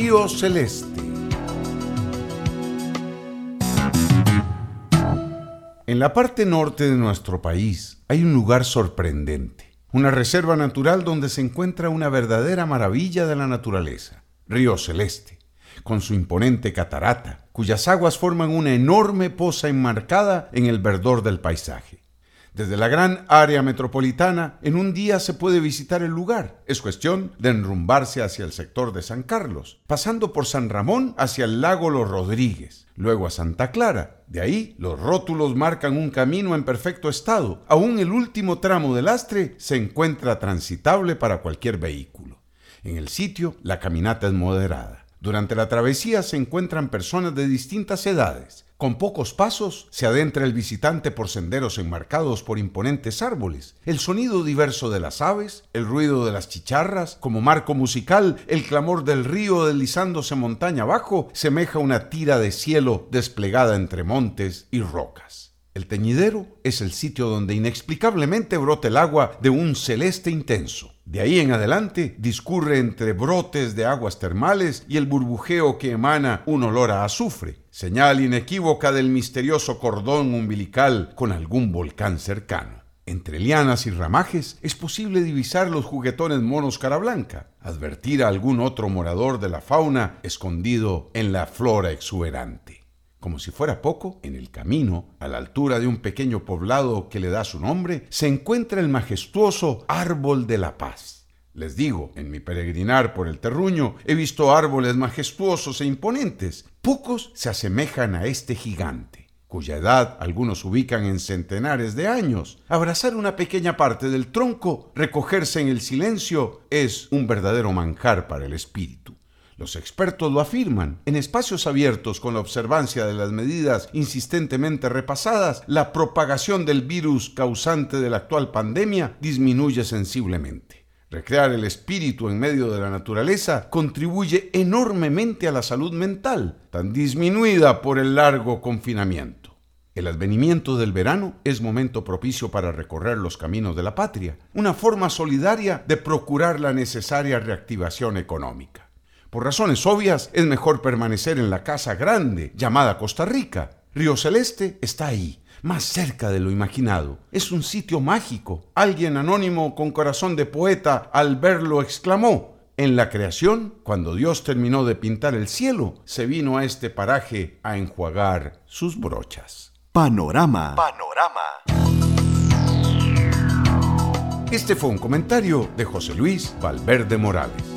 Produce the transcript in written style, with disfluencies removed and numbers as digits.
Río Celeste. En la parte norte de nuestro país hay un lugar sorprendente, una reserva natural donde se encuentra una verdadera maravilla de la naturaleza, Río Celeste, con su imponente catarata, cuyas aguas forman una enorme poza enmarcada en el verdor del paisaje. Desde la gran área metropolitana, en un día se puede visitar el lugar. Es cuestión de enrumbarse hacia el sector de San Carlos, pasando por San Ramón hacia el lago Los Rodríguez, luego a Santa Clara. De ahí, los rótulos marcan un camino en perfecto estado. Aún el último tramo del Astre se encuentra transitable para cualquier vehículo. En el sitio, la caminata es moderada. Durante la travesía se encuentran personas de distintas edades. Con pocos pasos se adentra el visitante por senderos enmarcados por imponentes árboles. El sonido diverso de las aves, el ruido de las chicharras, como marco musical, el clamor del río deslizándose montaña abajo, semeja una tira de cielo desplegada entre montes y rocas. El Teñidero es el sitio donde inexplicablemente brota el agua de un celeste intenso. De ahí en adelante discurre entre brotes de aguas termales y el burbujeo que emana un olor a azufre, señal inequívoca del misterioso cordón umbilical con algún volcán cercano. Entre lianas y ramajes es posible divisar los juguetones monos cara blanca, advertir a algún otro morador de la fauna escondido en la flora exuberante. Como si fuera poco, en el camino, a la altura de un pequeño poblado que le da su nombre, se encuentra el majestuoso Árbol de la Paz. Les digo, en mi peregrinar por el terruño, he visto árboles majestuosos e imponentes. Pocos se asemejan a este gigante, cuya edad algunos ubican en centenares de años. Abrazar una pequeña parte del tronco, recogerse en el silencio, es un verdadero manjar para el espíritu. Los expertos lo afirman. En espacios abiertos con la observancia de las medidas insistentemente repasadas, la propagación del virus causante de la actual pandemia disminuye sensiblemente. Recrear el espíritu en medio de la naturaleza contribuye enormemente a la salud mental, tan disminuida por el largo confinamiento. El advenimiento del verano es momento propicio para recorrer los caminos de la patria, una forma solidaria de procurar la necesaria reactivación económica. Por razones obvias, es mejor permanecer en la casa grande, llamada Costa Rica. Río Celeste está ahí, más cerca de lo imaginado. Es un sitio mágico. Alguien anónimo con corazón de poeta al verlo exclamó: en la creación, cuando Dios terminó de pintar el cielo, se vino a este paraje a enjuagar sus brochas. Panorama. Este fue un comentario de José Luis Valverde Morales.